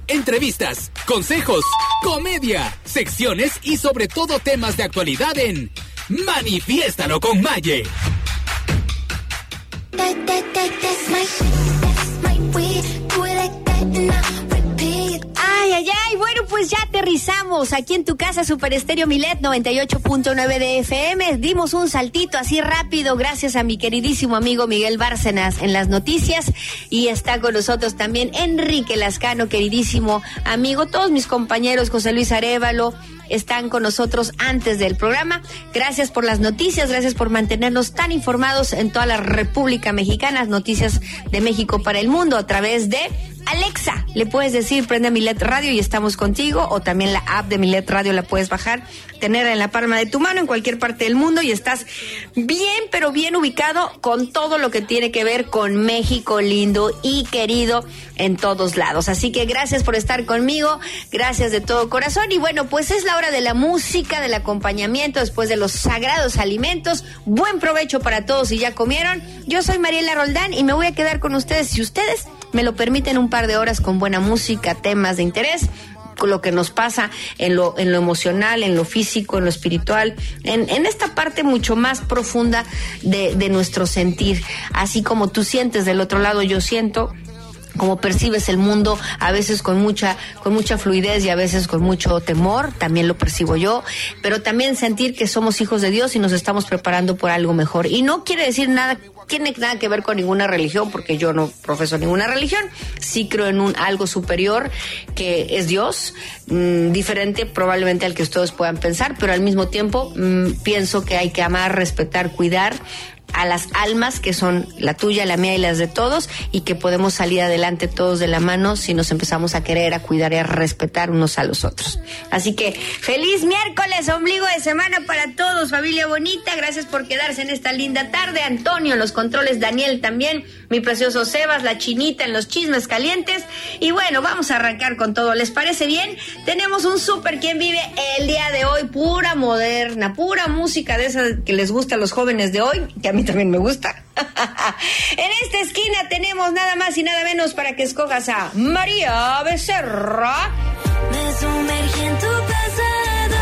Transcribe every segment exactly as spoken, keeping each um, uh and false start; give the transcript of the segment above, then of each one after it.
entrevistas, consejos, comedia, secciones y sobre todo temas de actualidad en Manifiéstalo con Maye. Ay, ay, ay, bueno, pues ya aterrizamos aquí en tu casa, Super Estéreo Milet noventa y ocho punto nueve de F M. Dimos un saltito así rápido gracias a mi queridísimo amigo Miguel Bárcenas en las noticias, y está con nosotros también Enrique Lascano, queridísimo amigo. Todos mis compañeros, José Luis Arévalo, están con nosotros antes del programa. Gracias por las noticias, gracias por mantenernos tan informados en toda la República Mexicana, noticias de México para el mundo a través de Alexa. Le puedes decir prende Milet Radio y estamos contigo, o también la app de Milet Radio la puedes bajar, tenerla en la palma de tu mano en cualquier parte del mundo y estás bien, pero bien ubicado con todo lo que tiene que ver con México lindo y querido en todos lados. Así que gracias por estar conmigo, gracias de todo corazón. Y bueno, pues es la hora de la música, del acompañamiento después de los sagrados alimentos. Buen provecho para todos si ya comieron. Yo soy Mariela Roldán y me voy a quedar con ustedes, si ustedes me lo permiten, un par de horas con buena música, temas de interés, con lo que nos pasa en lo en lo emocional, en lo físico, en lo espiritual, en, en esta parte mucho más profunda de, de nuestro sentir. Así como tú sientes del otro lado, yo siento. Como percibes el mundo, a veces con mucha con mucha fluidez y a veces con mucho temor, también lo percibo yo, pero también sentir que somos hijos de Dios y nos estamos preparando por algo mejor. Y no quiere decir nada, tiene nada que ver con ninguna religión, porque yo no profeso ninguna religión. Sí creo en un algo superior que es Dios, mmm, diferente probablemente al que ustedes puedan pensar, pero al mismo tiempo mmm, pienso que hay que amar, respetar, cuidar a las almas que son la tuya, la mía y las de todos, y que podemos salir adelante todos de la mano si nos empezamos a querer, a cuidar y a respetar unos a los otros. Así que feliz miércoles, ombligo de semana para todos, familia bonita. Gracias por quedarse en esta linda tarde. Antonio en los controles, Daniel también, mi precioso Sebas, la Chinita en los chismes calientes. Y bueno, vamos a arrancar con todo. ¿Les parece bien? Tenemos un súper quien vive el día de hoy, pura moderna, pura música de esa que les gusta a los jóvenes de hoy, que a mí también me gusta. En esta esquina tenemos nada más y nada menos para que escojas a María Becerra. Me sumergí en tu pasado,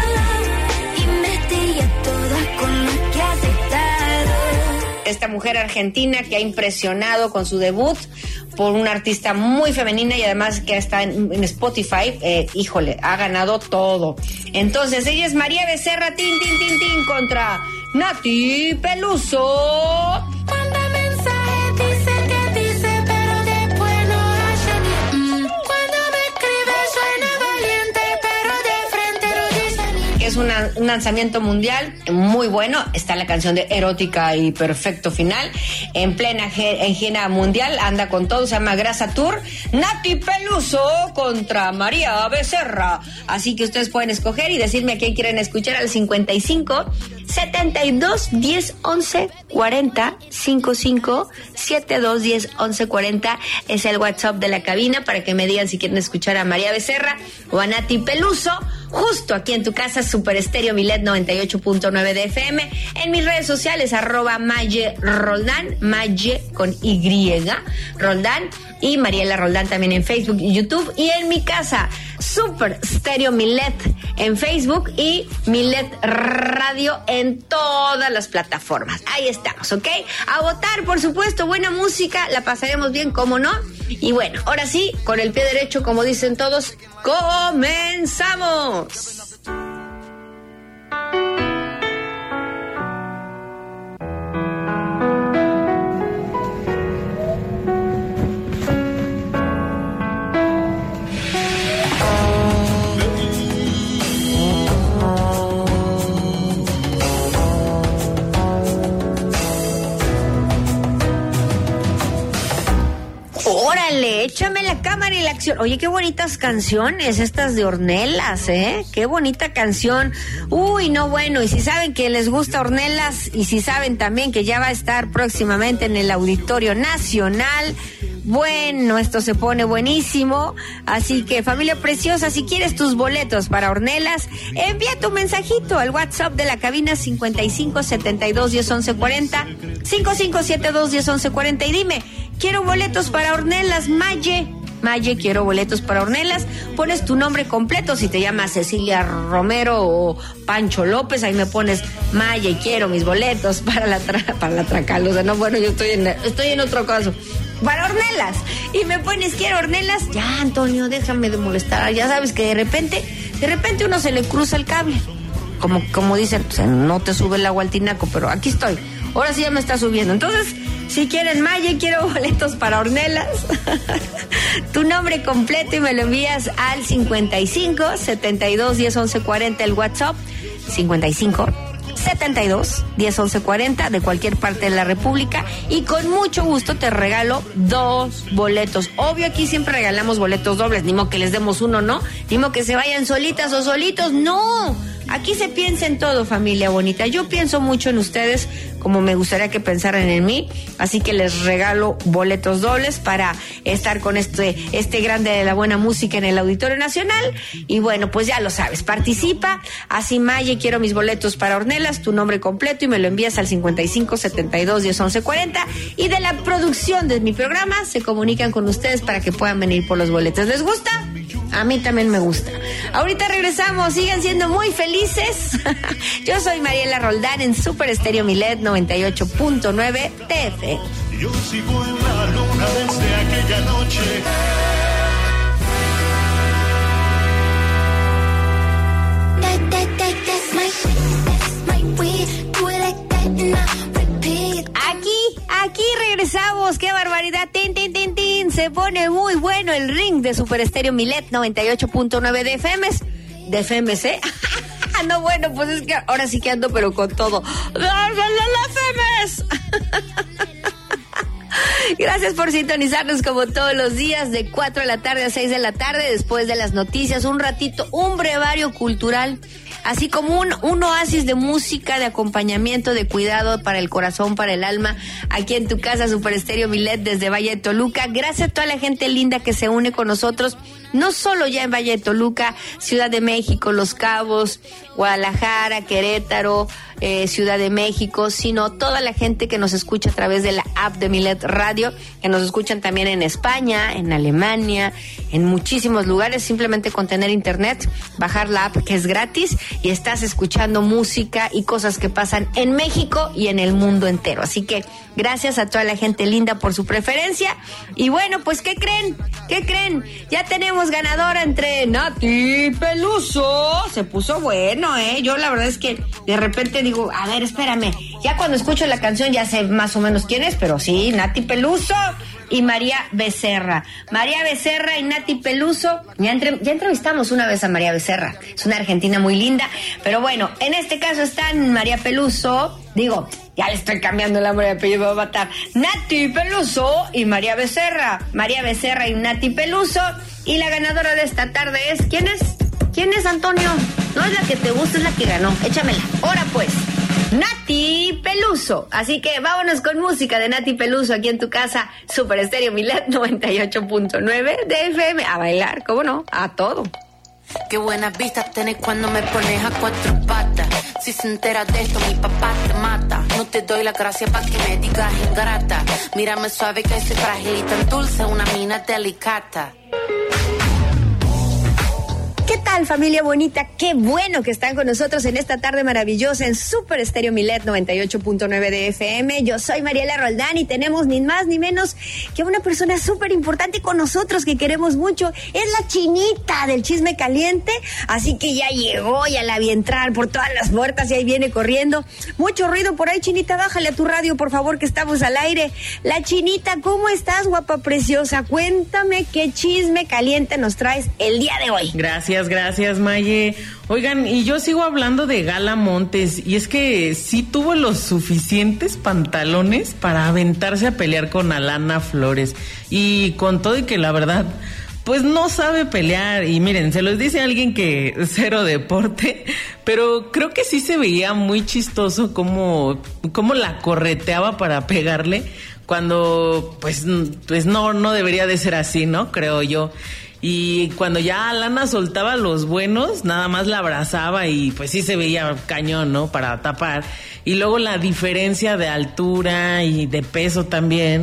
investigué todas con lo que has estado. Esta mujer argentina que ha impresionado con su debut por una artista muy femenina y además que está en, en Spotify, eh, híjole, ha ganado todo. Entonces ella es María Becerra, tin, tin, tin, tin, contra Nati Peluso. Manda mensaje, dice que dice, pero después no hace ni. Mm. Cuando me escribe suena valiente, pero de frente no dice ni. Es una, un lanzamiento mundial muy bueno. Está la canción de Erótica y Perfecto Final. En plena en gira mundial, anda con todo, se llama Grasa Tour. Nati Peluso contra María Becerra. Así que ustedes pueden escoger y decirme a quién quieren escuchar al cincuenta y cinco, setenta y dos, diez, once, cuarenta, cincuenta y cinco, setenta y dos, diez, once, cuarenta es el WhatsApp de la cabina para que me digan si quieren escuchar a María Becerra o a Nati Peluso, justo aquí en tu casa, Super Estéreo Milet noventa y ocho punto nueve de F M, en mis redes sociales, arroba Maye Roldán, Maye con Y, Roldán, y Mariela Roldán también en Facebook y YouTube, y en mi casa, Super Estéreo Milet en Facebook y Milet Radio en todas las plataformas. Ahí estamos, ¿ok? A votar, por supuesto, buena música, la pasaremos bien, ¿cómo no? Y bueno, ahora sí, con el pie derecho, como dicen todos, ¡comenzamos! Órale, échame la cámara y la acción. Oye, qué bonitas canciones estas de Ornelas, ¿eh? Qué bonita canción. Uy, no, bueno, y si saben que les gusta Ornelas y si saben también que ya va a estar próximamente en el Auditorio Nacional, bueno, esto se pone buenísimo. Así que, familia preciosa, si quieres tus boletos para Ornelas, envía tu mensajito al WhatsApp de la cabina cincuenta y cinco, setenta y dos, diez, once, cuarenta, cincuenta y cinco, setenta y dos, diez, once, cuarenta y dime, quiero boletos para Ornelas, Maye, Maye, quiero boletos para Ornelas. Pones tu nombre completo, si te llamas Cecilia Romero o Pancho López, ahí me pones Maye, quiero mis boletos para la tra- para la Tracalosa. No, bueno, yo estoy en, estoy en otro caso. Para Ornelas. Y me pones quiero Ornelas. Ya, Antonio, déjame de molestar. Ya sabes que de repente, de repente uno se le cruza el cable. Como, como dicen, pues, no te sube el agua al tinaco, pero aquí estoy. Ahora sí ya me está subiendo. Entonces, si quieren Maye, quiero boletos para Ornelas. Tu nombre completo y me lo envías al cincuenta y cinco, setenta y dos, diez, once, cuarenta, el WhatsApp. cincuenta y cinco, setenta y dos, diez, once, cuarenta, de cualquier parte de la República, y con mucho gusto te regalo dos boletos. Obvio, aquí siempre regalamos boletos dobles, ni modo que les demos uno, ¿no? Ni modo que se vayan solitas o solitos, no. Aquí se piensa en todo, familia bonita. Yo pienso mucho en ustedes, como me gustaría que pensaran en mí, así que les regalo boletos dobles para estar con este este grande de la buena música en el Auditorio Nacional. Y bueno, pues ya lo sabes, participa. Así, Maye, quiero mis boletos para Ornelas, tu nombre completo y me lo envías al cincuenta y cinco, setenta y dos, diez, once, cuarenta. Y de la producción de mi programa se comunican con ustedes para que puedan venir por los boletos. ¿Les gusta? A mí también me gusta. Ahorita regresamos, sigan siendo muy felices. Yo soy Mariela Roldán en Super Estéreo Milet noventa y ocho punto nueve T F. Yo sigo en la luna desde aquella noche. Aquí, aquí regresamos. ¡Qué barbaridad! ¡Tin, tin, tin, tin! Se pone muy bueno el ring de Super Estéreo Milet noventa y ocho punto nueve de F M. De F M C. No, bueno, pues es que ahora sí que ando, pero con todo. Gracias por sintonizarnos como todos los días de cuatro de la tarde a seis de la tarde, después de las noticias, un ratito, un brevario cultural, así como un, un oasis de música, de acompañamiento, de cuidado para el corazón, para el alma, aquí en tu casa, Super Estéreo Milet desde Valle de Toluca. Gracias a toda la gente linda que se une con nosotros, no solo ya en Valle de Toluca, Ciudad de México, Los Cabos, Guadalajara, Querétaro, eh, Ciudad de México, sino toda la gente que nos escucha a través de la app de Milet Radio, que nos escuchan también en España, en Alemania, en muchísimos lugares. Simplemente con tener internet, bajar la app que es gratis y estás escuchando música y cosas que pasan en México y en el mundo entero. Así que gracias a toda la gente linda por su preferencia. Y bueno, pues ¿qué creen? ¿Qué creen? Ya tenemos ganadora entre Nati Peluso. Se puso bueno, ¿eh? Yo la verdad es que de repente digo, a ver, espérame. Ya cuando escucho la canción ya sé más o menos quién es, pero sí, Nati Peluso y María Becerra. María Becerra y Nati Peluso. Ya, entre, ya entrevistamos una vez a María Becerra. Es una argentina muy linda. Pero bueno, en este caso están María Peluso. Digo, ya le estoy cambiando el nombre de apellido, va a matar. Nati Peluso y María Becerra. María Becerra y Nati Peluso. Y la ganadora de esta tarde es... ¿Quién es? ¿Quién es, Antonio? No es la que te gusta, es la que ganó. Échamela. Ahora pues, Nati Peluso. Así que vámonos con música de Nati Peluso aquí en tu casa, Super Estéreo Milet noventa y ocho punto nueve de F M. A bailar, ¿cómo no? A todo. Qué buenas vistas tenés cuando me pones a cuatro patas. Si se entera de esto, mi papá te mata. No te doy la gracia pa' que me digas ingrata. Mírame suave que soy frágil y tan dulce, una mina delicata. ¿Qué tal, familia bonita? Qué bueno que están con nosotros en esta tarde maravillosa en Super Estéreo Milet noventa y ocho punto nueve de F M. Yo soy Mariela Roldán y tenemos ni más ni menos que una persona súper importante con nosotros que queremos mucho. Es la Chinita del Chisme Caliente, así que ya llegó, ya la vi entrar por todas las puertas y ahí viene corriendo. Mucho ruido por ahí, Chinita, bájale a tu radio, por favor, que estamos al aire. La Chinita, ¿cómo estás, guapa preciosa? Cuéntame qué chisme caliente nos traes el día de hoy. Gracias. Gracias, Maye. Oigan, y yo sigo hablando de Gala Montes, y es que sí tuvo los suficientes pantalones para aventarse a pelear con Alana Flores, y con todo y que la verdad, pues no sabe pelear, y miren, se los dice alguien que cero deporte, pero creo que sí se veía muy chistoso cómo, cómo la correteaba para pegarle, cuando pues, pues no, no debería de ser así, ¿no? Creo yo. Y cuando ya Alana soltaba los buenos, nada más la abrazaba y pues sí se veía cañón, ¿no? Para tapar. Y luego la diferencia de altura y de peso también,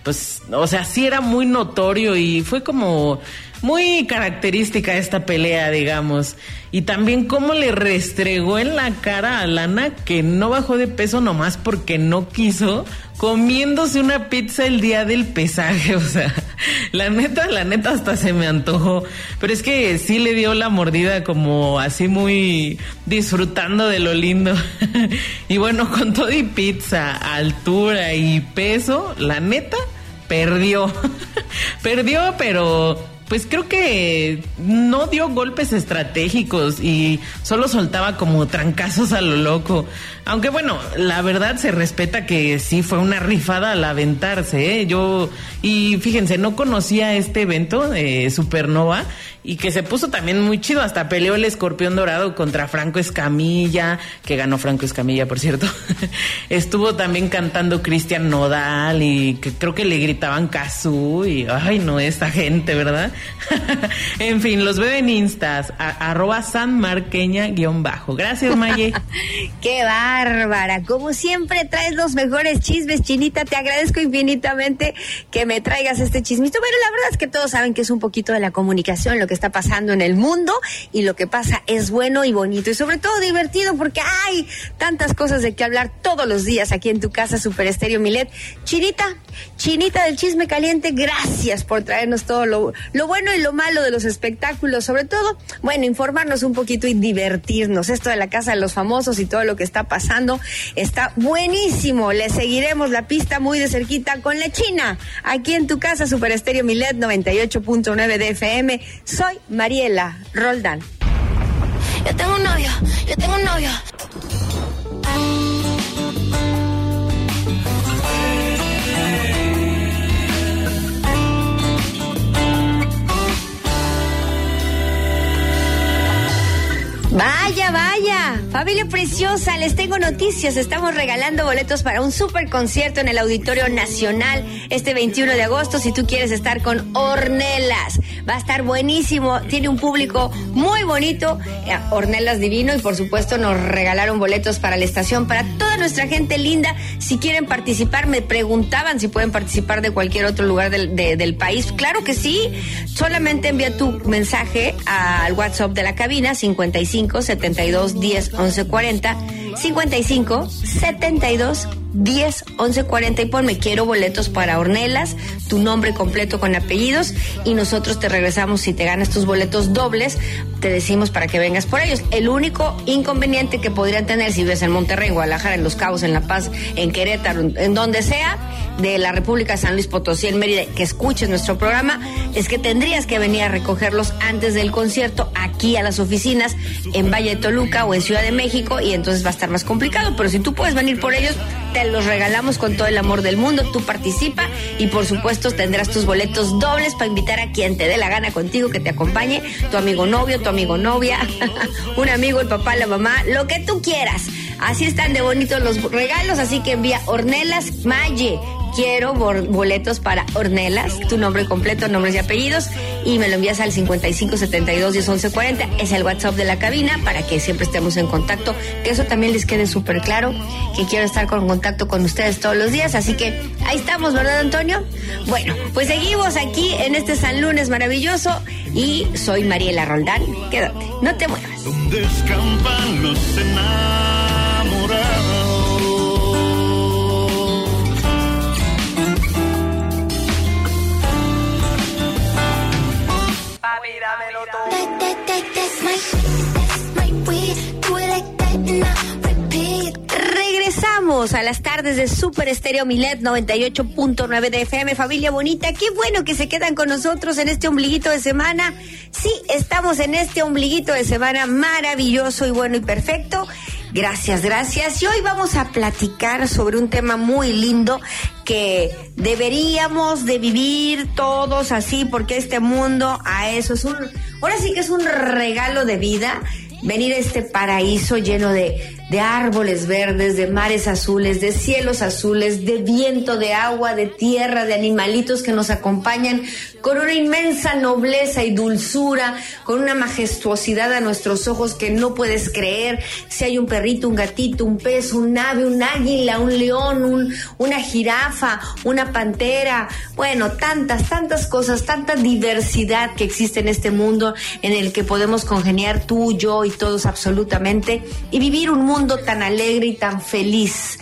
pues, o sea, sí era muy notorio y fue como muy característica esta pelea, digamos. Y también cómo le restregó en la cara a Lana que no bajó de peso nomás porque no quiso, comiéndose una pizza el día del pesaje. O sea, la neta, la neta hasta se me antojó. Pero es que sí le dio la mordida como así muy disfrutando de lo lindo. Y bueno, con todo y pizza, altura y peso, la neta, perdió. Perdió, pero pues creo que no dio golpes estratégicos y solo soltaba como trancazos a lo loco. Aunque bueno, la verdad se respeta que sí fue una rifada al aventarse, ¿eh? Yo, y fíjense, no conocía este evento, eh, Supernova, y que se puso también muy chido. Hasta peleó el Escorpión Dorado contra Franco Escamilla, que ganó Franco Escamilla, por cierto. Estuvo también cantando Cristian Nodal y que creo que le gritaban Cazú y ay no, esta gente, ¿verdad? En fin, los veo en Instas, a, arroba sanmarqueña guión bajo. Gracias, Maye. ¡Qué bárbara! Como siempre traes los mejores chismes, Chinita. Te agradezco infinitamente que me traigas este chismito. Bueno, la verdad es que todos saben que es un poquito de la comunicación lo que está pasando en el mundo, y lo que pasa es bueno y bonito y sobre todo divertido, porque hay tantas cosas de qué hablar todos los días aquí en tu casa Super Estéreo Milet. Chinita, Chinita del chisme caliente, gracias por traernos todo lo, lo bueno y lo malo de los espectáculos, sobre todo, bueno, informarnos un poquito y divertirnos. Esto de la Casa de los Famosos y todo lo que está pasando está buenísimo. Le seguiremos la pista muy de cerquita con la China, aquí en tu casa Super Estéreo Milet noventa y ocho punto nueve de F M. Soy Mariela Roldán. Yo tengo un novio, yo tengo un novio. Vaya, vaya, familia preciosa, les tengo noticias. Estamos regalando boletos para un super concierto en el Auditorio Nacional este veintiuno de agosto. Si tú quieres estar con Ornelas, va a estar buenísimo. Tiene un público muy bonito, eh, Ornelas divino, y por supuesto nos regalaron boletos para la estación, para toda nuestra gente linda. Si quieren participar, me preguntaban si pueden participar de cualquier otro lugar del, de, del país. Claro que sí, solamente envía tu mensaje al WhatsApp de la cabina cincuenta y cinco, setenta y dos, diez, once, cuarenta, cincuenta y cinco, setenta y dos, diez, once, cuarenta y ponme quiero boletos para Ornelas, tu nombre completo con apellidos, y nosotros te regresamos. Si te ganas tus boletos dobles, te decimos para que vengas por ellos. El único inconveniente que podrían tener si vives en Monterrey, en Guadalajara, en Los Cabos, en La Paz, en Querétaro, en donde sea de la República de San Luis Potosí, en Mérida, que escuches nuestro programa, es que tendrías que venir a recogerlos antes del concierto aquí a las oficinas en Valle de Toluca o en Ciudad de México, y entonces va a estar más complicado. Pero si tú puedes venir por ellos, te los regalamos con todo el amor del mundo. Tú participa y por supuesto tendrás tus boletos dobles para invitar a quien te dé la gana contigo, que te acompañe, tu amigo novio, tu amigo novia, un amigo, el papá, la mamá, lo que tú quieras. Así están de bonitos los regalos, así que envía Ornelas Maye. Quiero boletos para Ornelas, tu nombre completo, nombres y apellidos, y me lo envías al cincuenta y cinco, setenta y dos, diez, once, cuarenta. Es el WhatsApp de la cabina para que siempre estemos en contacto, que eso también les quede súper claro, que quiero estar con contacto con ustedes todos los días. Así que ahí estamos, ¿verdad, Antonio? Bueno, pues seguimos aquí en este San Lunes maravilloso, y soy Mariela Roldán. Quédate, no te muevas. Donde escampan los enamorados. Regresamos a las tardes de Super Estéreo Milet noventa y ocho punto nueve de F M. Familia bonita, qué bueno que se quedan con nosotros en este ombliguito de semana. Sí, estamos en este ombliguito de semana maravilloso y bueno y perfecto. Gracias, gracias. Y hoy vamos a platicar sobre un tema muy lindo que deberíamos de vivir todos así, porque este mundo a eso es un, ahora sí que es un regalo de vida, venir a este paraíso lleno de, de árboles verdes, de mares azules, de cielos azules, de viento, de agua, de tierra, de animalitos que nos acompañan con una inmensa nobleza y dulzura, con una majestuosidad a nuestros ojos que no puedes creer. Si hay un perrito, un gatito, un pez, un ave, un águila, un león, un, una jirafa, una pantera, bueno, tantas, tantas cosas, tanta diversidad que existe en este mundo en el que podemos congeniar tú, yo y todos absolutamente y vivir un mundo tan alegre y tan feliz.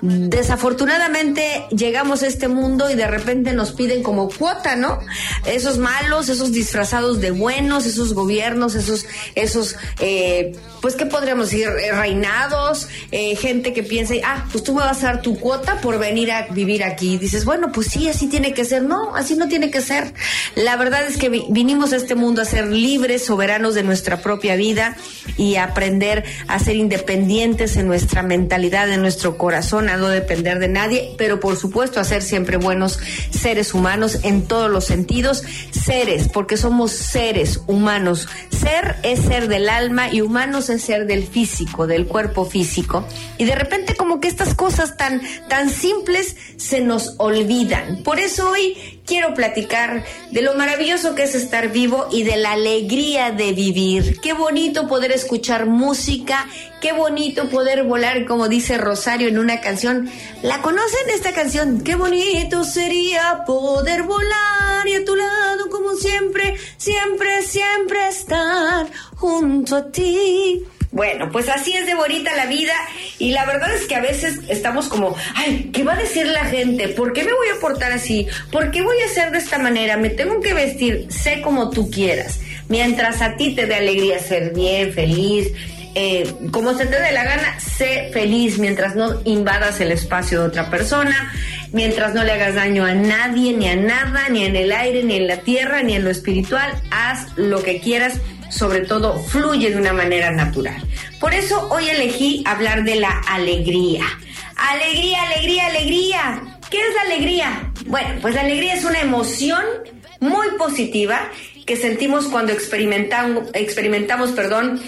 Desafortunadamente llegamos a este mundo y de repente nos piden como cuota, ¿no? Esos malos, esos disfrazados de buenos, esos gobiernos, esos, esos, eh, pues, ¿qué podríamos decir? Eh, reinados, eh, gente que piensa, ah, pues tú me vas a dar tu cuota por venir a vivir aquí. Y dices, bueno, pues sí, así tiene que ser. No, así no tiene que ser. La verdad es que vi- vinimos a este mundo a ser libres, soberanos de nuestra propia vida y a aprender a ser independientes en nuestra mentalidad, en nuestro corazón, a no depender de nadie, pero por supuesto a ser siempre buenos seres humanos en todos los sentidos, seres, porque somos seres humanos. Ser es ser del alma y humanos es ser del físico, del cuerpo físico. Y de repente como que estas cosas tan, tan simples se nos olvidan. Por eso hoy quiero platicar de lo maravilloso que es estar vivo y de la alegría de vivir. Qué bonito poder escuchar música, qué bonito poder volar, como dice Rosario en una canción. ¿La conocen esta canción? Qué bonito sería poder volar y a tu lado como siempre, siempre, siempre estar junto a ti. Bueno, pues así es de bonita la vida y la verdad es que a veces estamos como, ay, ¿qué va a decir la gente? ¿Por qué me voy a portar así? ¿Por qué voy a hacer de esta manera? ¿Me tengo que vestir? Sé como tú quieras. Mientras a ti te dé alegría ser bien, feliz, eh, como se te dé la gana, sé feliz mientras no invadas el espacio de otra persona, mientras no le hagas daño a nadie, ni a nada, ni en el aire, ni en la tierra, ni en lo espiritual. Haz lo que quieras. Sobre todo, fluye de una manera natural. Por eso hoy elegí hablar de la alegría. Alegría, alegría, alegría. ¿Qué es la alegría? Bueno, pues la alegría es una emoción muy positiva que sentimos cuando experimentamos, experimentamos, perdón,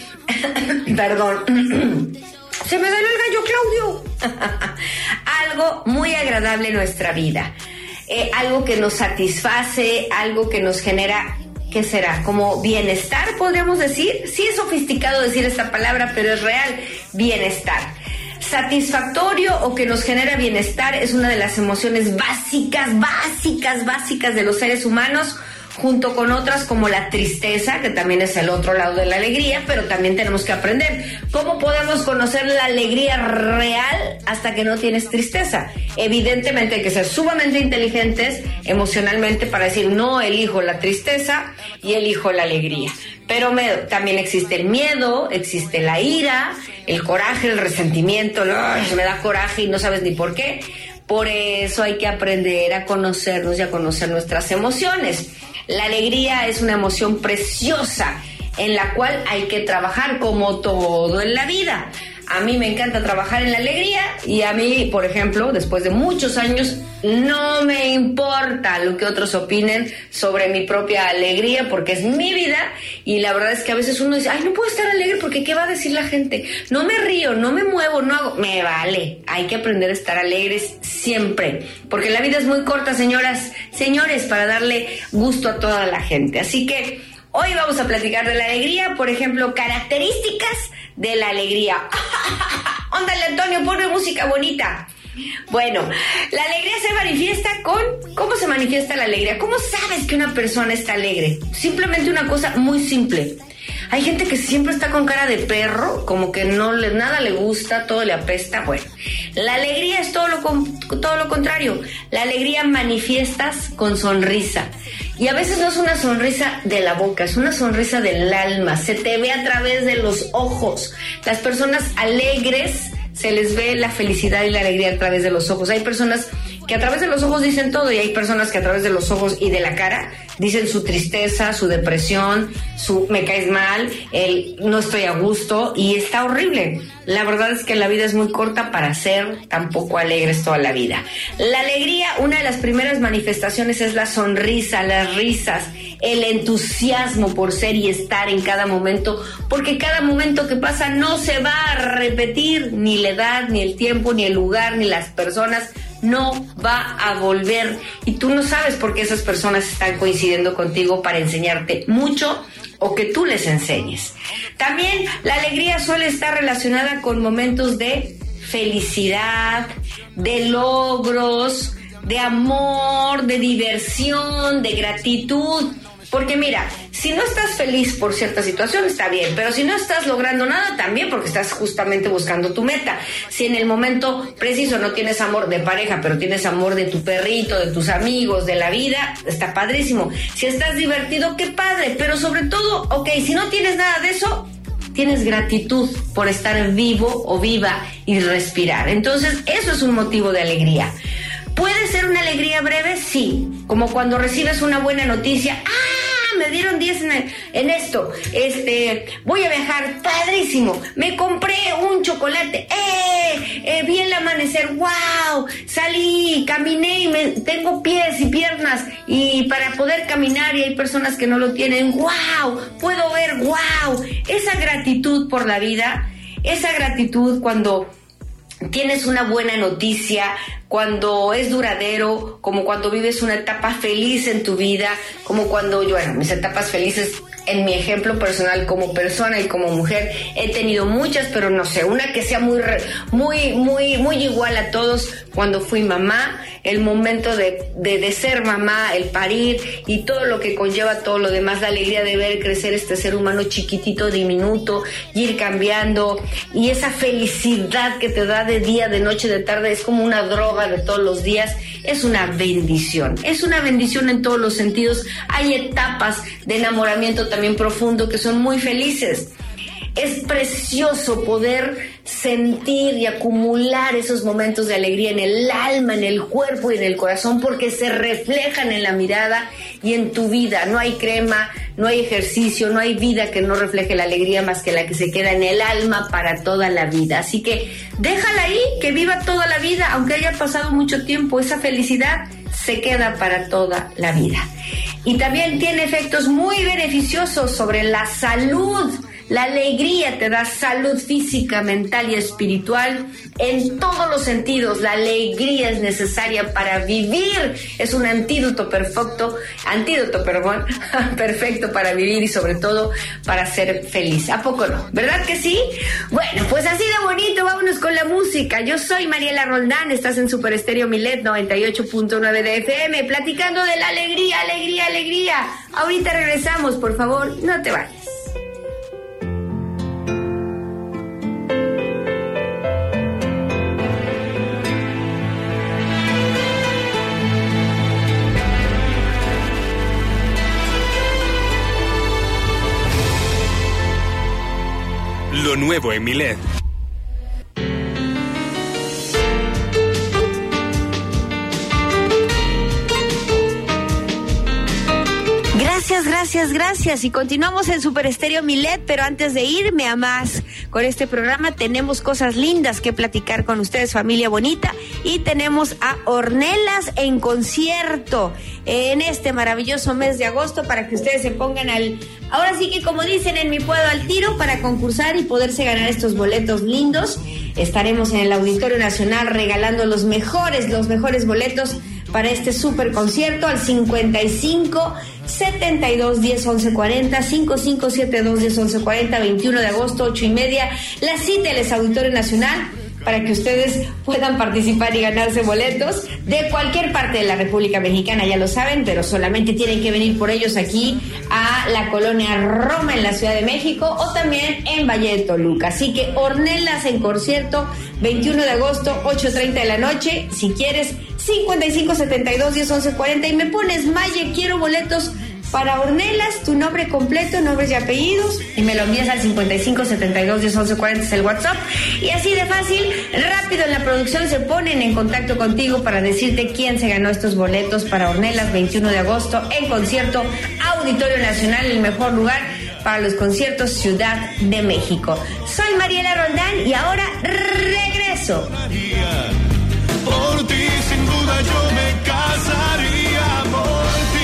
perdón, se me dañó el gallo, Claudio. Algo muy agradable en nuestra vida. Eh, algo que nos satisface, algo que nos genera... ¿Qué será? ¿Como bienestar, podríamos decir? Sí es sofisticado decir esta palabra, pero es real, bienestar. Satisfactorio o que nos genera bienestar es una de las emociones básicas, básicas, básicas de los seres humanos, junto con otras como la tristeza, que también es el otro lado de la alegría, pero también tenemos que aprender. ¿Cómo podemos conocer la alegría real hasta que no tienes tristeza? Evidentemente hay que ser sumamente inteligentes emocionalmente para decir, no elijo la tristeza y elijo la alegría. Pero me, también existe el miedo, existe la ira, el coraje, el resentimiento, ¡ay! Me da coraje y no sabes ni por qué. Por eso hay que aprender a conocernos y a conocer nuestras emociones. La alegría es una emoción preciosa en la cual hay que trabajar como todo en la vida. A mí me encanta trabajar en la alegría y a mí, por ejemplo, después de muchos años, no me importa lo que otros opinen sobre mi propia alegría porque es mi vida y la verdad es que a veces uno dice, ay, no puedo estar alegre porque ¿qué va a decir la gente? No me río, no me muevo, no hago... Me vale, hay que aprender a estar alegres siempre porque la vida es muy corta, señoras, señores, para darle gusto a toda la gente. Así que hoy vamos a platicar de la alegría, por ejemplo, características de la alegría. Óndale, Antonio, ponme música bonita. Bueno, la alegría se manifiesta con... ¿Cómo se manifiesta la alegría? ¿Cómo sabes que una persona está alegre? Simplemente una cosa muy simple. Hay gente que siempre está con cara de perro, como que no le, nada le gusta, todo le apesta. Bueno, la alegría es todo lo, todo lo contrario. La alegría manifiestas con sonrisa. Y a veces no es una sonrisa de la boca, es una sonrisa del alma. Se te ve a través de los ojos. Las personas alegres se les ve la felicidad y la alegría a través de los ojos. Hay personas que a través de los ojos dicen todo, y hay personas que a través de los ojos y de la cara dicen su tristeza, su depresión, su me caes mal, el no estoy a gusto, y está horrible. La verdad es que la vida es muy corta para ser tampoco alegres toda la vida. La alegría, una de las primeras manifestaciones es la sonrisa, las risas, el entusiasmo por ser y estar en cada momento, porque cada momento que pasa no se va a repetir, ni la edad, ni el tiempo, ni el lugar, ni las personas, no va a volver, y tú no sabes por qué esas personas están coincidiendo contigo para enseñarte mucho o que tú les enseñes. También la alegría suele estar relacionada con momentos de felicidad, de logros, de amor, de diversión, de gratitud. Porque mira, si no estás feliz por cierta situación, está bien, pero si no estás logrando nada, también, porque estás justamente buscando tu meta. Si en el momento preciso no tienes amor de pareja, pero tienes amor de tu perrito, de tus amigos, de la vida, está padrísimo. Si estás divertido, qué padre, pero sobre todo, ok, si no tienes nada de eso, tienes gratitud por estar vivo o viva y respirar. Entonces, eso es un motivo de alegría. ¿Puede ser una alegría breve? Sí, como cuando recibes una buena noticia. ¡Ah! Me dieron diez en, en esto. Este, voy a viajar, padrísimo. Me compré un chocolate. ¡Eh! eh vi el amanecer. ¡Wow! Salí, caminé y me, tengo pies y piernas y para poder caminar, y hay personas que no lo tienen. ¡Wow! Puedo ver. ¡Wow! Esa gratitud por la vida, esa gratitud cuando tienes una buena noticia, cuando es duradero, como cuando vives una etapa feliz en tu vida, como cuando yo, bueno, mis etapas felices en mi ejemplo personal como persona y como mujer, he tenido muchas, pero no sé, una que sea muy, muy, muy, muy igual a todos, cuando fui mamá, el momento de, de, de ser mamá, el parir y todo lo que conlleva todo lo demás, la alegría de ver crecer este ser humano chiquitito, diminuto, y ir cambiando, y esa felicidad que te da de día, de noche, de tarde, es como una droga de todos los días, es una bendición, es una bendición en todos los sentidos. Hay etapas de enamoramiento también profundo que son muy felices. Es precioso poder sentir y acumular esos momentos de alegría en el alma, en el cuerpo y en el corazón, porque se reflejan en la mirada y en tu vida. No hay crema, no hay ejercicio, no hay vida que no refleje la alegría más que la que se queda en el alma para toda la vida. Así que déjala ahí, que viva toda la vida, aunque haya pasado mucho tiempo. Esa felicidad se queda para toda la vida. Y también tiene efectos muy beneficiosos sobre la salud. La alegría te da salud física, mental y espiritual en todos los sentidos. La alegría es necesaria para vivir. Es un antídoto perfecto, antídoto, perdón, perfecto para vivir y sobre todo para ser feliz. ¿A poco no? ¿Verdad que sí? Bueno, pues así de bonito, vámonos con la música. Yo soy Mariela Roldán, estás en Super Estéreo Milet noventa y ocho punto nueve de F M, platicando de la alegría, alegría, alegría. Ahorita regresamos, por favor, no te vayas. Lo nuevo en Milet. Gracias, gracias, gracias. Y continuamos en Super Estéreo Milet, pero antes de irme a más con este programa, tenemos cosas lindas que platicar con ustedes, familia bonita, y tenemos a Ornelas en concierto en este maravilloso mes de agosto para que ustedes se pongan al... Ahora sí que, como dicen en mi pueblo, al tiro para concursar y poderse ganar estos boletos lindos. Estaremos en el Auditorio Nacional regalando los mejores, los mejores boletos para este super concierto al cincuenta y cinco, setenta y dos, diez, once, cuarenta, cincuenta y cinco, setenta y dos, diez, once, cuarenta, veintiuno de agosto, ocho y media. La cita en el Auditorio Nacional para que ustedes puedan participar y ganarse boletos de cualquier parte de la República Mexicana, ya lo saben, pero solamente tienen que venir por ellos aquí a la colonia Roma en la Ciudad de México o también en Valle de Toluca. Así que Ornelas en concierto, veintiuno de agosto, ocho treinta de la noche. Si quieres, cincuenta y cinco, setenta y dos, diez, once, cuarenta y me pones, Maye, quiero boletos para Ornelas, tu nombre completo, nombres y apellidos, y me lo envías al cincuenta y cinco setenta y dos diez once cuarenta, es el WhatsApp, y así de fácil, rápido en la producción se ponen en contacto contigo para decirte quién se ganó estos boletos para Ornelas veintiuno de agosto en concierto Auditorio Nacional, el mejor lugar para los conciertos Ciudad de México. Soy Mariela Roldán y ahora regreso. María, por ti sin duda yo me casaría por ti.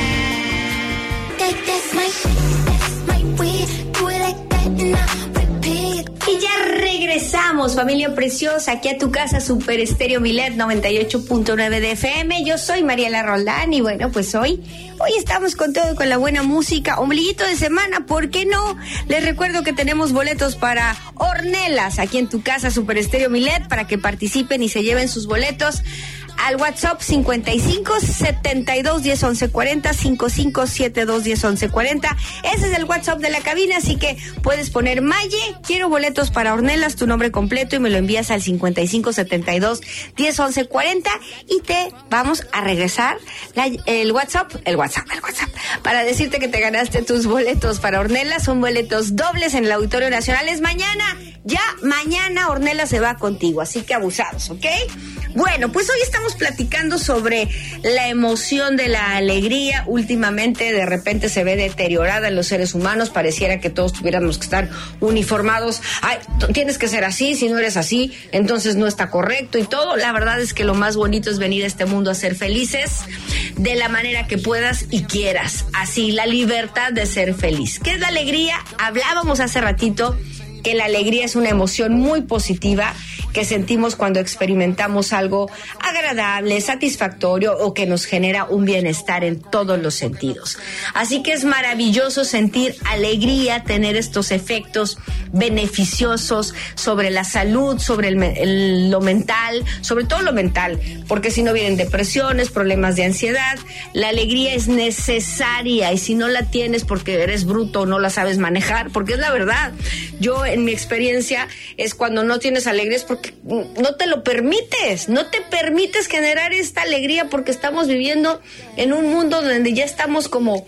Take this my that's my way, do it like that and I repeat. Y ya regresamos, familia preciosa, aquí a tu casa, Super Estéreo Milet noventa y ocho punto nueve de F M. Yo soy Mariela Roldán y bueno, pues hoy, hoy estamos con todo, con la buena música, ombliguito de semana, ¿por qué no? Les recuerdo que tenemos boletos para Ornelas, aquí en tu casa, Super Estéreo Milet, para que participen y se lleven sus boletos al WhatsApp cincuenta y cinco setenta y dos diez once cuarenta, cincuenta y cinco setenta y dos diez once cuarenta. Ese es el WhatsApp de la cabina, así que puedes poner Maye, quiero boletos para Ornelas, tu nombre completo, y me lo envías al cincuenta y cinco setenta y dos diez once cuarenta y te vamos a regresar la, el WhatsApp, el WhatsApp, el WhatsApp, para decirte que te ganaste tus boletos para Ornelas. Son boletos dobles en el Auditorio Nacional. Es mañana, ya mañana Ornelas se va contigo, así que abusados, ¿ok? Bueno, pues hoy estamos platicando sobre la emoción de la alegría. Últimamente de repente se ve deteriorada en los seres humanos, pareciera que todos tuviéramos que estar uniformados. Ay, tienes que ser así, si no eres así, entonces no está correcto y todo. La verdad es que lo más bonito es venir a este mundo a ser felices de la manera que puedas y quieras. Así, la libertad de ser feliz. ¿Qué es la alegría? Hablábamos hace ratito que la alegría es una emoción muy positiva que sentimos cuando experimentamos algo agradable, satisfactorio o que nos genera un bienestar en todos los sentidos. Así que es maravilloso sentir alegría, tener estos efectos beneficiosos sobre la salud, sobre el, el, lo mental, sobre todo lo mental, porque si no vienen depresiones, problemas de ansiedad. La alegría es necesaria y si no la tienes porque eres bruto o no la sabes manejar, porque es la verdad. Yo en mi experiencia es cuando no tienes alegría es porque no te lo permites, no te permites generar esta alegría porque estamos viviendo en un mundo donde ya estamos como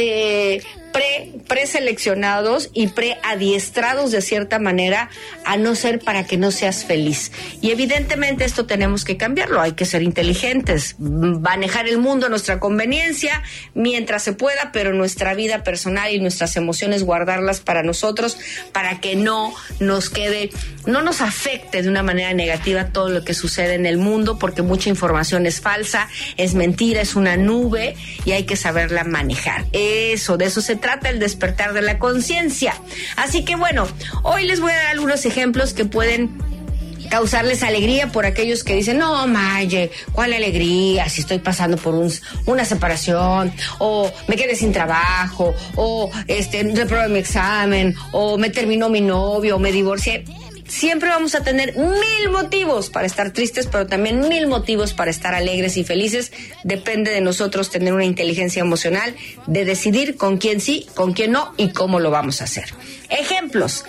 eh, pre preseleccionados y preadiestrados de cierta manera a no ser para que no seas feliz. Y evidentemente esto tenemos que cambiarlo, hay que ser inteligentes, manejar el mundo a nuestra conveniencia mientras se pueda, pero nuestra vida personal y nuestras emociones guardarlas para nosotros, para que no nos quede, no nos afecte de una manera negativa todo lo que sucede en el mundo, porque mucha información es falsa, es mentira, es una nube y hay que saberla manejar. Eso, de eso se trata el despertar de la conciencia. Así que bueno, hoy les voy a dar algunos ejemplos que pueden causarles alegría por aquellos que dicen, no, Maye, ¿cuál alegría? Si estoy pasando por un, una separación, o me quedé sin trabajo, o este, reprobé mi examen, o me terminó mi novio, o me divorcié. Siempre vamos a tener mil motivos para estar tristes, pero también mil motivos para estar alegres y felices. Depende de nosotros tener una inteligencia emocional, de decidir con quién sí, con quién no y cómo lo vamos a hacer. Ejemplos.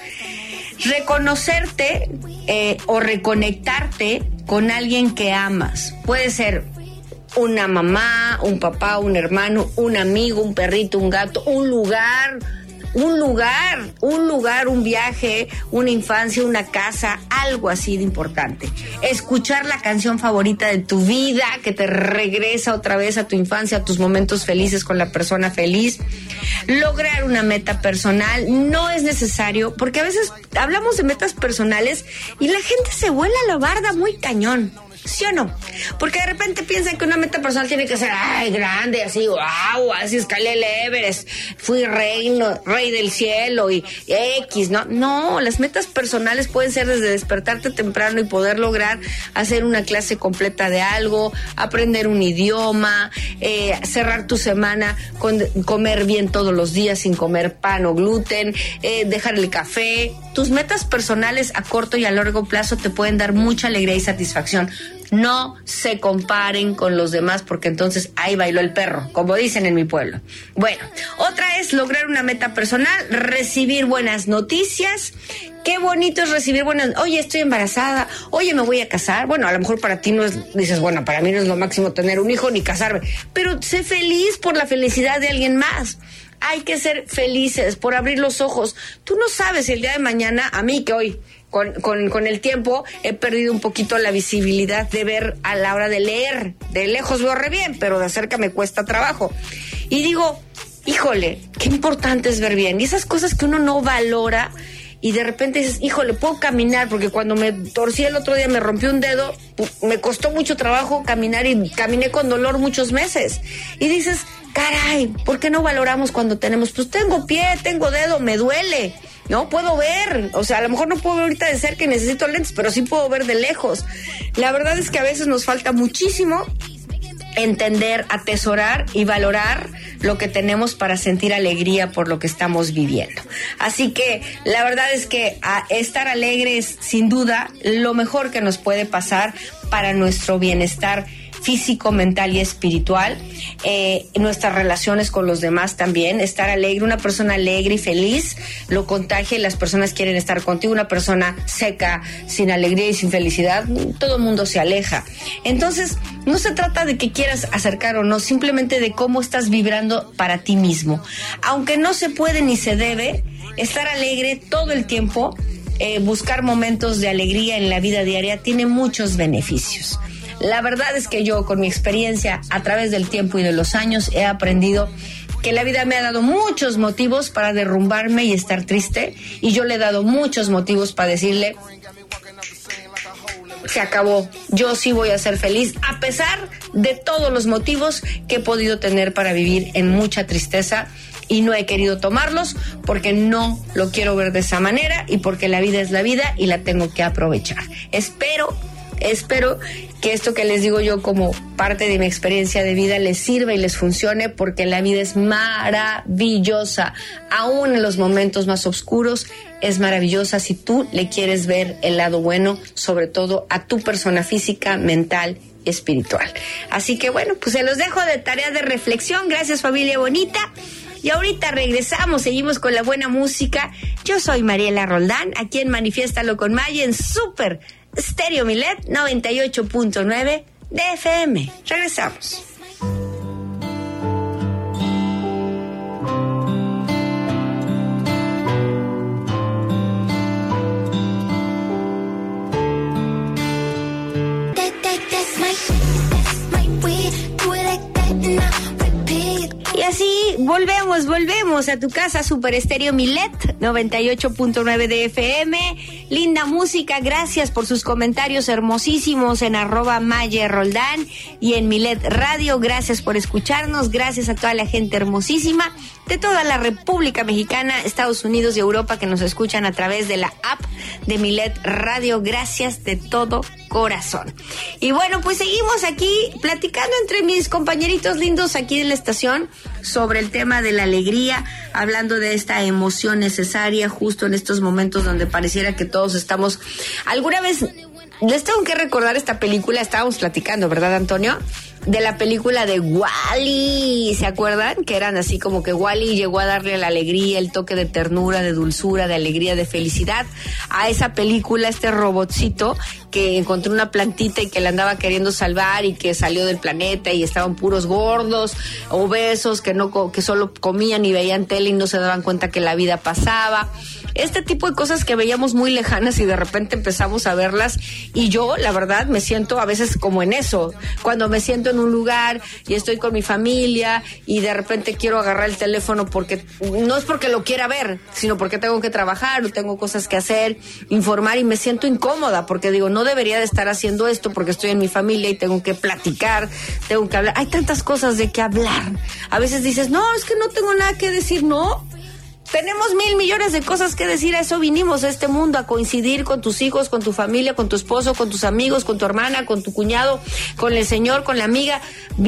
Reconocerte eh, o reconectarte con alguien que amas. Puede ser una mamá, un papá, un hermano, un amigo, un perrito, un gato, un lugar... Un lugar, un lugar, un viaje, una infancia, una casa, algo así de importante. Escuchar la canción favorita de tu vida, que te regresa otra vez a tu infancia, a tus momentos felices con la persona feliz. Lograr una meta personal no es necesario, porque a veces hablamos de metas personales y la gente se vuela la barda muy cañón. ¿Sí o no? Porque de repente piensan que una meta personal tiene que ser, ay, grande, así, wow, así escalé el Everest, fui reino, rey del cielo y X, ¿no? No, las metas personales pueden ser desde despertarte temprano y poder lograr hacer una clase completa de algo, aprender un idioma, eh, cerrar tu semana con comer bien todos los días sin comer pan o gluten, eh, dejar el café. Tus metas personales a corto y a largo plazo te pueden dar mucha alegría y satisfacción. No se comparen con los demás porque entonces ahí bailó el perro, como dicen en mi pueblo. Bueno, otra es lograr una meta personal, recibir buenas noticias. Qué bonito es recibir buenas... Oye, estoy embarazada. Oye, me voy a casar. Bueno, a lo mejor para ti no es... Dices, bueno, para mí no es lo máximo tener un hijo ni casarme. Pero sé feliz por la felicidad de alguien más. Hay que ser felices por abrir los ojos. Tú no sabes si el día de mañana, a mí que hoy... Con, con, con el tiempo he perdido un poquito la visibilidad de ver a la hora de leer. De lejos veo re bien, pero de cerca me cuesta trabajo. Y digo, híjole, qué importante es ver bien. Y esas cosas que uno no valora... Y de repente dices, híjole, puedo caminar, porque cuando me torcí el otro día, me rompí un dedo, me costó mucho trabajo caminar y caminé con dolor muchos meses. Y dices, caray, ¿por qué no valoramos cuando tenemos? Pues tengo pie, tengo dedo, me duele, no puedo ver. O sea, a lo mejor no puedo ver ahorita de cerca y necesito lentes, pero sí puedo ver de lejos. La verdad es que a veces nos falta muchísimo entender, atesorar y valorar lo que tenemos para sentir alegría por lo que estamos viviendo. Así que la verdad es que a estar alegre es sin duda lo mejor que nos puede pasar para nuestro bienestar físico, mental y espiritual, eh, nuestras relaciones con los demás también. Estar alegre, una persona alegre y feliz lo contagia y las personas quieren estar contigo. Una persona seca, sin alegría y sin felicidad, todo el mundo se aleja. Entonces, no se trata de que quieras acercar o no, simplemente de cómo estás vibrando para ti mismo. Aunque no se puede ni se debe, estar alegre todo el tiempo, eh, buscar momentos de alegría en la vida diaria tiene muchos beneficios. La verdad es que yo, con mi experiencia a través del tiempo y de los años, he aprendido que la vida me ha dado muchos motivos para derrumbarme y estar triste, y yo le he dado muchos motivos para decirle, se acabó, yo sí voy a ser feliz, a pesar de todos los motivos que he podido tener para vivir en mucha tristeza, y no he querido tomarlos porque no lo quiero ver de esa manera, y porque la vida es la vida y la tengo que aprovechar. Espero Espero que esto que les digo yo como parte de mi experiencia de vida les sirva y les funcione, porque la vida es maravillosa. Aún en los momentos más oscuros es maravillosa si tú le quieres ver el lado bueno, sobre todo a tu persona física, mental y espiritual. Así que bueno, pues se los dejo de tarea de reflexión. Gracias, familia bonita. Y ahorita regresamos, seguimos con la buena música. Yo soy Mariela Roldán, aquí en Manifiéstalo con Maya, en Super Estéreo Milet noventa y ocho punto nueve de F M. Regresamos. Y así volvemos, volvemos a tu casa, Super Estéreo Milet noventa y ocho punto nueve de F M. Linda música, gracias por sus comentarios hermosísimos en arroba Maye Roldán y en Milet Radio. Gracias por escucharnos, gracias a toda la gente hermosísima de toda la República Mexicana, Estados Unidos y Europa que nos escuchan a través de la app de Milet Radio. Gracias de todo corazón. Y bueno, pues seguimos aquí platicando entre mis compañeritos lindos aquí de la estación sobre el tema de la alegría, hablando de esta emoción necesaria justo en estos momentos donde pareciera que todos estamos... ¿Alguna vez les tengo que recordar esta película? Estábamos platicando, ¿verdad, Antonio? De la película de Wall-E, ¿se acuerdan? Que eran así como que Wall-E llegó a darle la alegría, el toque de ternura, de dulzura, de alegría, de felicidad a esa película, este robotcito que encontró una plantita y que la andaba queriendo salvar y que salió del planeta y estaban puros gordos, obesos, que no que solo comían y veían tele y no se daban cuenta que la vida pasaba. Este tipo de cosas que veíamos muy lejanas y de repente empezamos a verlas, y yo, la verdad, me siento a veces como en eso, cuando me siento en un lugar y estoy con mi familia y de repente quiero agarrar el teléfono porque no es porque lo quiera ver, sino porque tengo que trabajar o tengo cosas que hacer, informar, y me siento incómoda porque digo, no debería de estar haciendo esto porque estoy en mi familia y tengo que platicar, tengo que hablar. Hay tantas cosas de qué hablar. A veces dices, no, es que no tengo nada que decir. No, tenemos mil millones de cosas que decir. A eso vinimos a este mundo, a coincidir con tus hijos, con tu familia, con tu esposo, con tus amigos, con tu hermana, con tu cuñado, con el señor, con la amiga.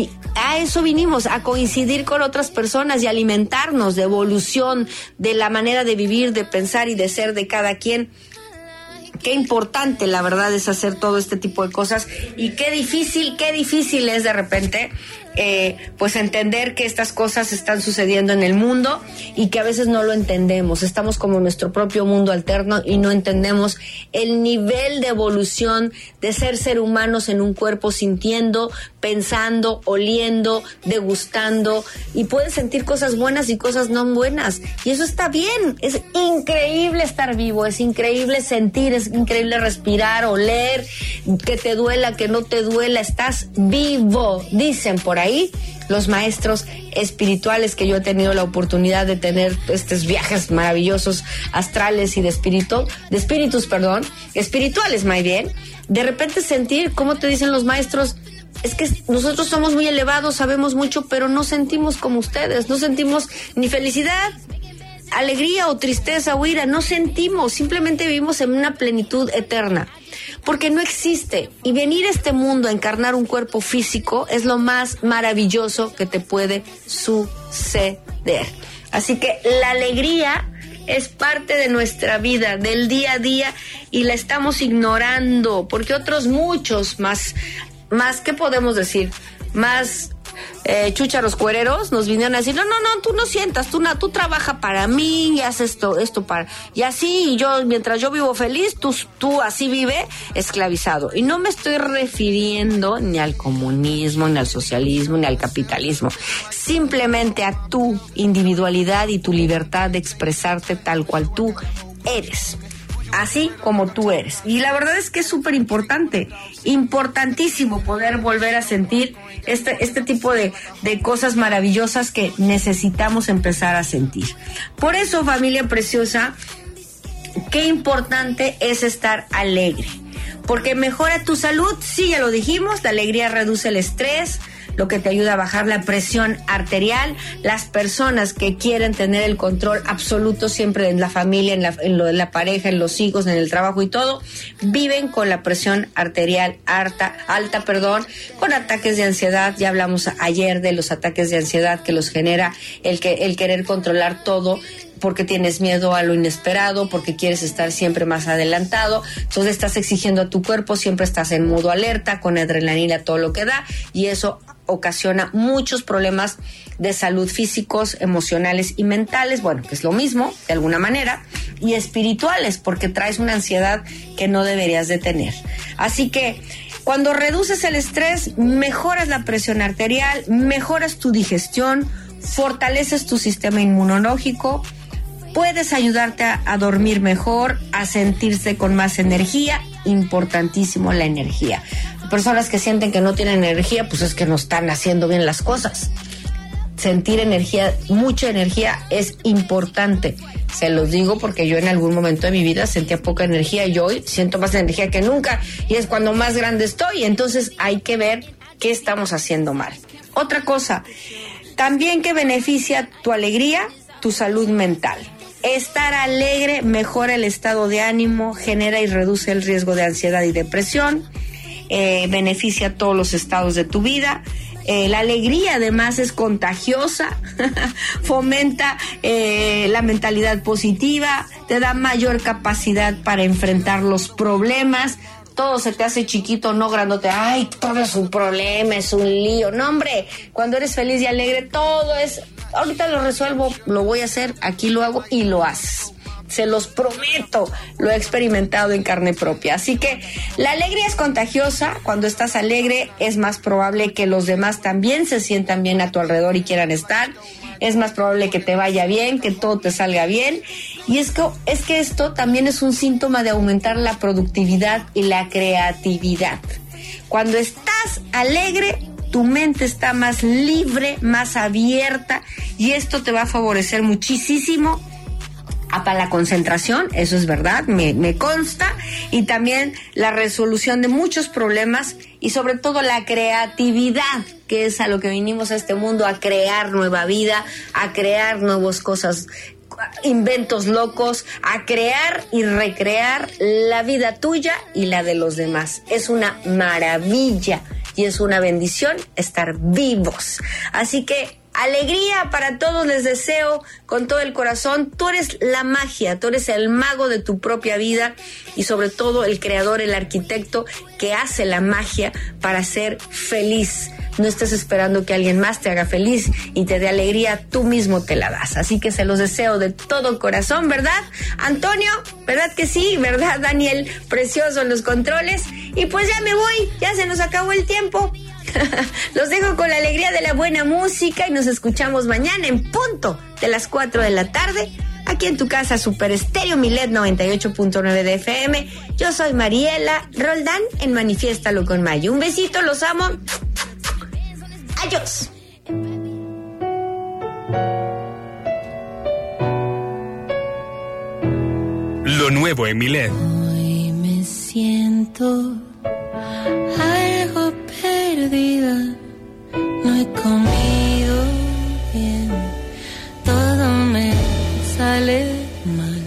A eso vinimos, a coincidir con otras personas y alimentarnos de evolución, de la manera de vivir, de pensar y de ser de cada quien. qué importante, la verdad, es hacer todo este tipo de cosas y qué difícil, qué difícil es de repente eh, pues entender que estas cosas están sucediendo en el mundo y que a veces no lo entendemos. Estamos como en nuestro propio mundo alterno y no entendemos el nivel de evolución de ser ser humanos en un cuerpo, sintiendo, pensando, oliendo, degustando, y puedes sentir cosas buenas y cosas no buenas, y eso está bien. Es increíble estar vivo, es increíble sentir, es increíble respirar, oler, que te duela, que no te duela, estás vivo, dicen por ahí los maestros espirituales que yo he tenido la oportunidad de tener estos viajes maravillosos astrales y de espíritu, de espíritus, perdón, espirituales más bien, de repente sentir, como te dicen los maestros, es que nosotros somos muy elevados, sabemos mucho, pero no sentimos como ustedes, no sentimos ni felicidad, alegría o tristeza o ira, no sentimos, simplemente vivimos en una plenitud eterna, porque no existe. Y venir a este mundo a encarnar un cuerpo físico es lo más maravilloso que te puede suceder. Así que la alegría es parte de nuestra vida, del día a día, y la estamos ignorando, porque otros muchos más, más, ¿qué podemos decir? Más eh, chúcharos cuereros nos vinieron a decir, no, no, no, tú no sientas, tú, no, tú trabaja para mí y haz esto, esto para, y así, y yo, mientras yo vivo feliz, tú, tú así vive esclavizado. Y no me estoy refiriendo ni al comunismo, ni al socialismo, ni al capitalismo, simplemente a tu individualidad y tu libertad de expresarte tal cual tú eres, así como tú eres. Y la verdad es que es súper importante, importantísimo poder volver a sentir este, este tipo de, de cosas maravillosas que necesitamos empezar a sentir. Por eso, familia preciosa, qué importante es estar alegre, porque mejora tu salud. Sí, ya lo dijimos, la alegría reduce el estrés, lo que te ayuda a bajar la presión arterial. Las personas que quieren tener el control absoluto siempre en la familia, en, la, en lo de la pareja, en los hijos, en el trabajo y todo, viven con la presión arterial alta, alta, perdón, con ataques de ansiedad. Ya hablamos ayer de los ataques de ansiedad que los genera el que el querer controlar todo, porque tienes miedo a lo inesperado, porque quieres estar siempre más adelantado. Entonces estás exigiendo a tu cuerpo, siempre estás en modo alerta, con adrenalina todo lo que da, y eso ocasiona muchos problemas de salud físicos, emocionales y mentales, bueno, que es lo mismo, de alguna manera, y espirituales, porque traes una ansiedad que no deberías de tener. Así que cuando reduces el estrés, mejoras la presión arterial, mejoras tu digestión, fortaleces tu sistema inmunológico, puedes ayudarte a, a dormir mejor, a sentirse con más energía. Importantísimo la energía. Personas que sienten que no tienen energía, pues es que no están haciendo bien las cosas. Sentir energía, mucha energía, es importante. Se los digo porque yo en algún momento de mi vida sentía poca energía y hoy siento más energía que nunca, y es cuando más grande estoy. Entonces hay que ver qué estamos haciendo mal. Otra cosa, también que beneficia tu alegría, tu salud mental. Estar alegre mejora el estado de ánimo, genera y reduce el riesgo de ansiedad y depresión, eh, beneficia todos los estados de tu vida. Eh, la alegría además es contagiosa, fomenta eh, la mentalidad positiva, te da mayor capacidad para enfrentar los problemas. Todo se te hace chiquito, no grandote. Ay, todo es un problema, es un lío. No, hombre, cuando eres feliz y alegre, todo es, ahorita lo resuelvo, lo voy a hacer, aquí lo hago y lo haces. Se los prometo, lo he experimentado en carne propia. Así que la alegría es contagiosa. Cuando estás alegre, es más probable que los demás también se sientan bien a tu alrededor y quieran estar. Es más probable que te vaya bien, que todo te salga bien. Y es que, es que esto también es un síntoma de aumentar la productividad y la creatividad. Cuando estás alegre, tu mente está más libre, más abierta, y esto te va a favorecer muchísimo para la concentración, eso es verdad, me, me consta, y también la resolución de muchos problemas, y sobre todo la creatividad, que es a lo que vinimos a este mundo, a crear nueva vida, a crear nuevas cosas, inventos locos, a crear y recrear la vida tuya y la de los demás. Es una maravilla y es una bendición estar vivos. Así que Alegría para todos les deseo con todo el corazón. Tú eres la magia, tú eres el mago de tu propia vida y sobre todo el creador, el arquitecto que hace la magia para ser feliz. No estés esperando que alguien más te haga feliz y te dé alegría, tú mismo te la das. Así que se los deseo de todo corazón, ¿verdad? Antonio, ¿verdad que sí? ¿Verdad, Daniel? Precioso en los controles. Y pues ya me voy, ya se nos acabó el tiempo. Los dejo con la alegría de la buena música y nos escuchamos mañana en punto de las cuatro de la tarde. Aquí en tu casa, Super Estéreo Milet noventa y ocho punto nueve de F M. Yo soy Mariela Roldán en Manifiéstalo con Mayo. Un besito, los amo. Adiós. Lo nuevo en Milet. Hoy me siento algo perdida. No he comido bien. Todo me sale mal.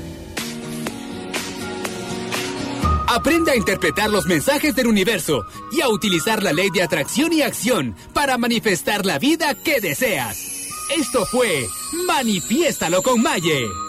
Aprende a interpretar los mensajes del universo y a utilizar la ley de atracción y acción para manifestar la vida que deseas. Esto fue Manifiéstalo con Maye.